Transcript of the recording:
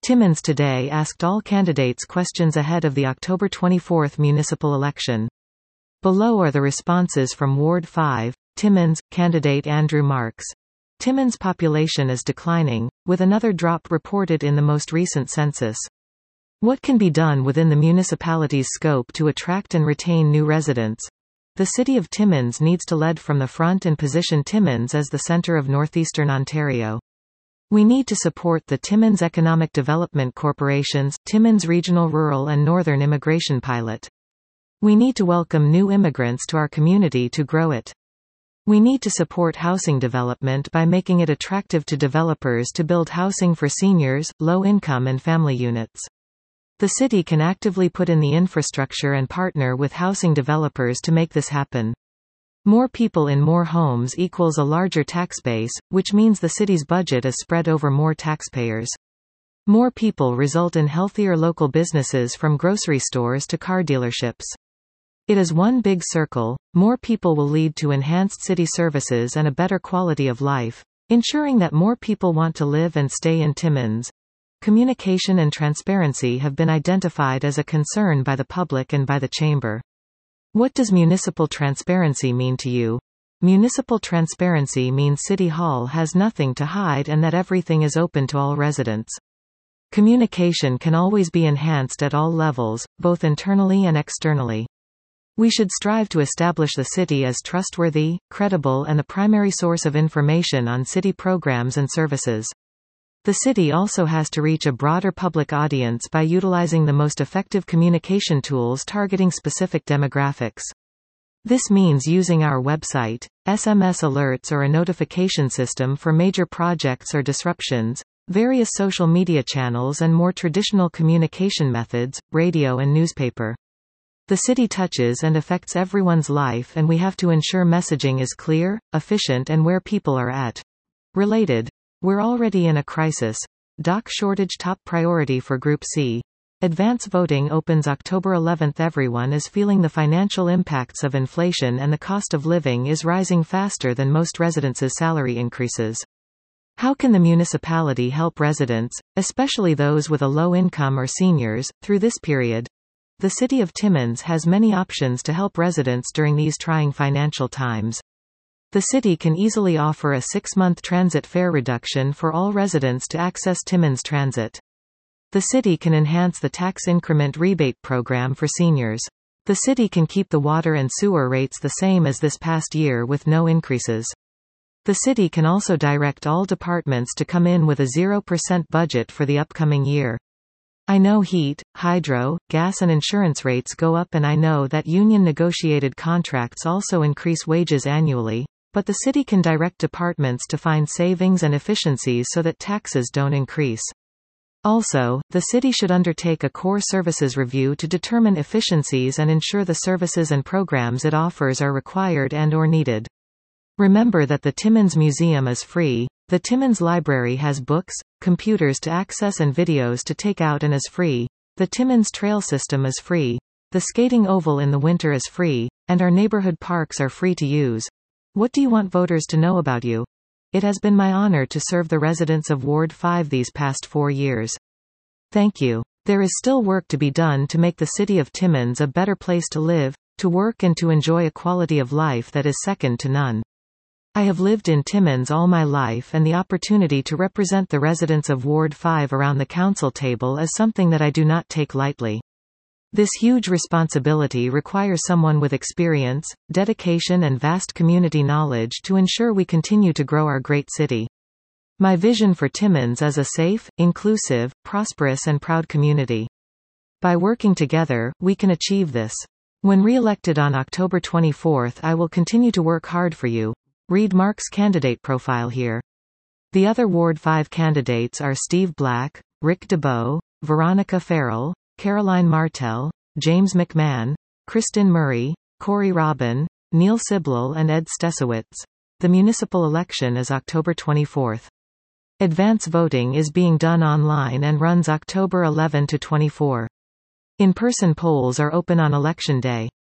Timmins Today asked all candidates questions ahead of the October 24 municipal election. Below are the responses from Ward 5, Timmins, candidate Andrew Marks. Timmins' population is declining, with another drop reported in the most recent census. What can be done within the municipality's scope to attract and retain new residents? The City of Timmins needs to lead from the front and position Timmins as the centre of northeastern Ontario. We need to support the Timmins Economic Development Corporation's Timmins Regional Rural and Northern Immigration Pilot. We need to welcome new immigrants to our community to grow it. We need to support housing development by making it attractive to developers to build housing for seniors, low-income and family units. The city can actively put in the infrastructure and partner with housing developers to make this happen. More people in more homes equals a larger tax base, which means the city's budget is spread over more taxpayers. More people result in healthier local businesses from grocery stores to car dealerships. It is one big circle. More people will lead to enhanced city services and a better quality of life, ensuring that more people want to live and stay in Timmins. Communication and transparency have been identified as a concern by the public and by the Chamber. What does municipal transparency mean to you? Municipal transparency means City Hall has nothing to hide and that everything is open to all residents. Communication can always be enhanced at all levels, both internally and externally. We should strive to establish the city as trustworthy, credible and the primary source of information on city programs and services. The city also has to reach a broader public audience by utilizing the most effective communication tools targeting specific demographics. This means using our website, SMS alerts or a notification system for major projects or disruptions, various social media channels and more traditional communication methods, radio and newspaper. The city touches and affects everyone's life and we have to ensure messaging is clear, efficient and where people are at. Related. We're already in a crisis. Dock shortage top priority for Group C. Advance voting opens October 11. Everyone is feeling the financial impacts of inflation and the cost of living is rising faster than most residents' salary increases. How can the municipality help residents, especially those with a low income or seniors, through this period? The City of Timmins has many options to help residents during these trying financial times. The city can easily offer a 6-month transit fare reduction for all residents to access Timmins Transit. The city can enhance the tax increment rebate program for seniors. The city can keep the water and sewer rates the same as this past year with no increases. The city can also direct all departments to come in with a 0% budget for the upcoming year. I know heat, hydro, gas and insurance rates go up and I know that union negotiated contracts also increase wages annually. But the city can direct departments to find savings and efficiencies so that taxes don't increase. Also, the city should undertake a core services review to determine efficiencies and ensure the services and programs it offers are required and/or needed. Remember that the Timmins Museum is free, the Timmins Library has books, computers to access and videos to take out and is free, the Timmins Trail System is free, the skating oval in the winter is free, and our neighborhood parks are free to use. What do you want voters to know about you? It has been my honor to serve the residents of Ward 5 these past 4 years. Thank you. There is still work to be done to make the City of Timmins a better place to live, to work and to enjoy a quality of life that is second to none. I have lived in Timmins all my life and the opportunity to represent the residents of Ward 5 around the council table is something that I do not take lightly. This huge responsibility requires someone with experience, dedication and vast community knowledge to ensure we continue to grow our great city. My vision for Timmins is a safe, inclusive, prosperous and proud community. By working together, we can achieve this. When re-elected on October 24, I will continue to work hard for you. Read Mark's candidate profile here. The other Ward 5 candidates are Steve Black, Rick DeBow, Veronica Farrell, Caroline Martel, James McMahon, Kristen Murray, Corey Robin, Neil Siblel and Ed Stesowitz. The municipal election is October 24. Advance voting is being done online and runs October 11 to 24. In-person polls are open on Election Day.